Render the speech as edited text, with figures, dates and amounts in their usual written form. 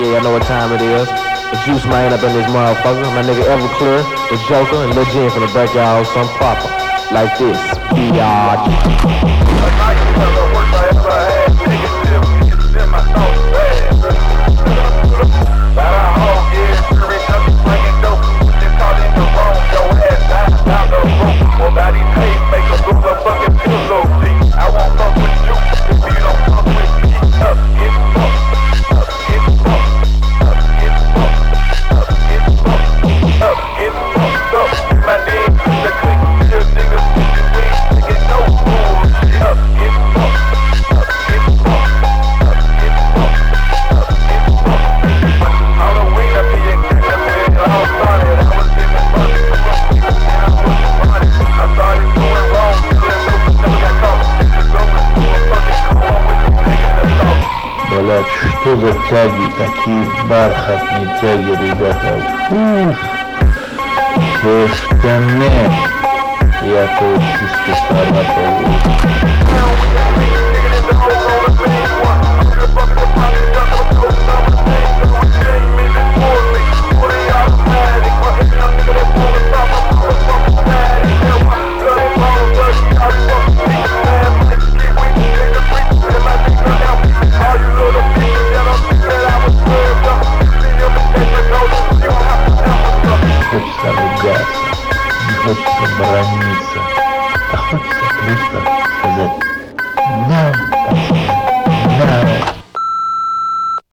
Yeah, I know what time it is. The juice might end up in this motherfucker. My nigga Everclear, the Joker, and Lil Jen from the backyard, some proper. Like this. Блять, что за тяги, такие бархатные тяги, ребята. Уф, что штаны. Я то чисто саратовый.